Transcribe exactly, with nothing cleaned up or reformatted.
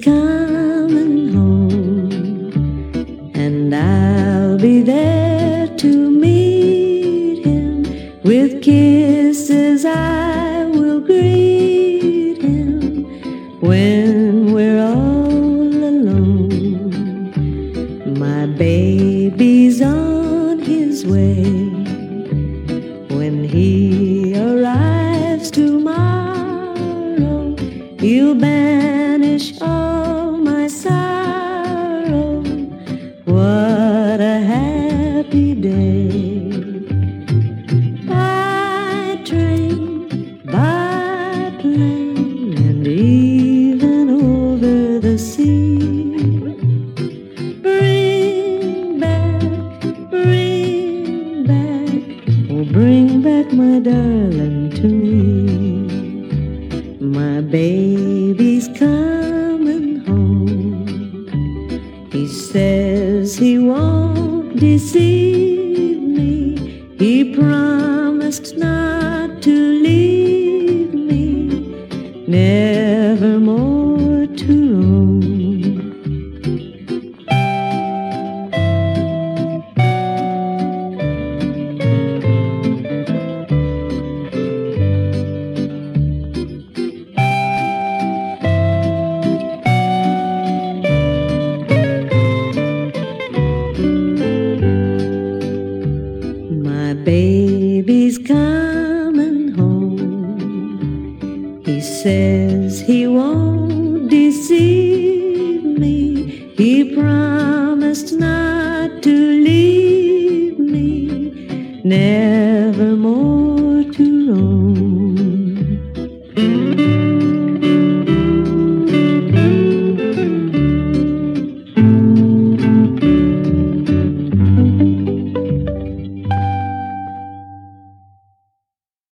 coming home, and I'll be there to meet him. With kisses I will greet him when we're all alone. My baby's on his way. When he arrives tomorrow, he'll banish all my sorrow. What a happy day. By train, by plane, and even over the sea. Bring back, bring back, oh, bring back my darling to me. My baby's coming home. He says he won't deceive me. He promised not to leave me, never more to roam. My baby's coming home. He says he won't deceive me. He promised not to leave me, never more